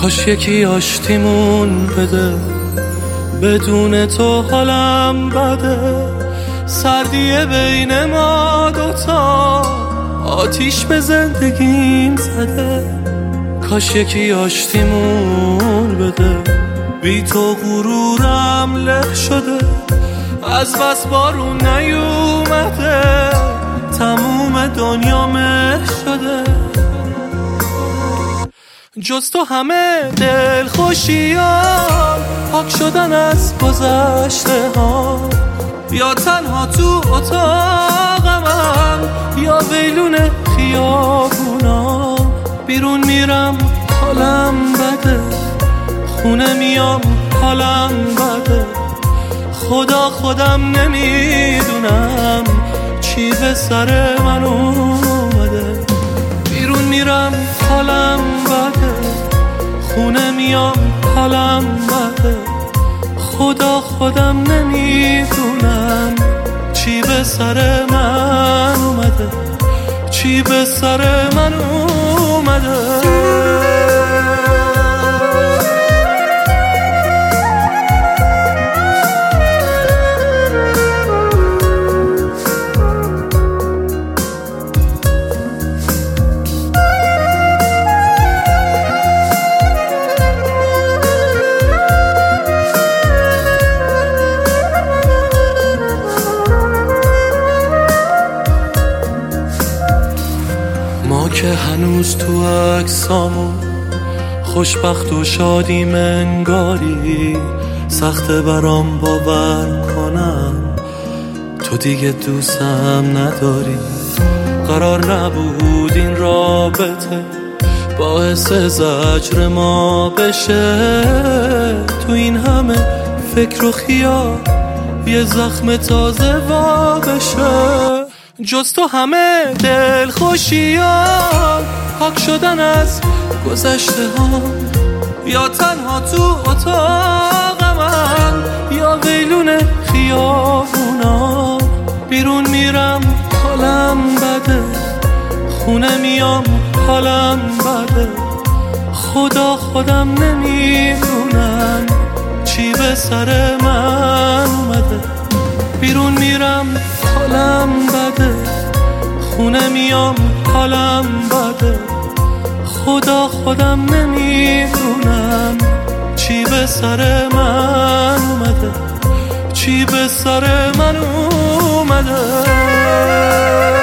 کاش یکی آشتیمون بده، بدون تو حالم بده. سردیه بین ما دوتا آتیش به زندگیم زده. کاش یکی آشتیمون بده، بی تو غرورم له شده. از بس بارون نیومده، تموم دنیا مه شده. جز تو همه دل خوشیام پاک شدن از گذشته ها. یا تنها تو اتاقمم یا ویلون خیابونا. بیرون میرم حالم بده، خونه میام حالم بده. خودم نمیدونم چی به سر من اومده. بیرون میرم حالم بده، خونه میام حالم بده. خودم نمیدونم چی به سر من اومده، چی به سر من اومده. ما که هنوز تو عکسامون خوشبخت و شادیم انگاری. سخته برام باور کنم تو دیگه دوستم نداری. قرار نبود این رابطه باعث زجر ما بشه. تو این همه فکر و خیال یه زخم تازه وا بشه. جز تو همه دل خوشیام پاک شدن از گذشته ها. یا تنها تو اتاقمم یا ویلون خیابونا. بیرون میرم حالم بده، خونه میام حالم بده. خودم نمیدونم چی به سر من اومده. بیرون میرم حالم بده، خونه میام حالم بده. خودم نمیدونم چی به سر من اومده، چی به سر من اومده.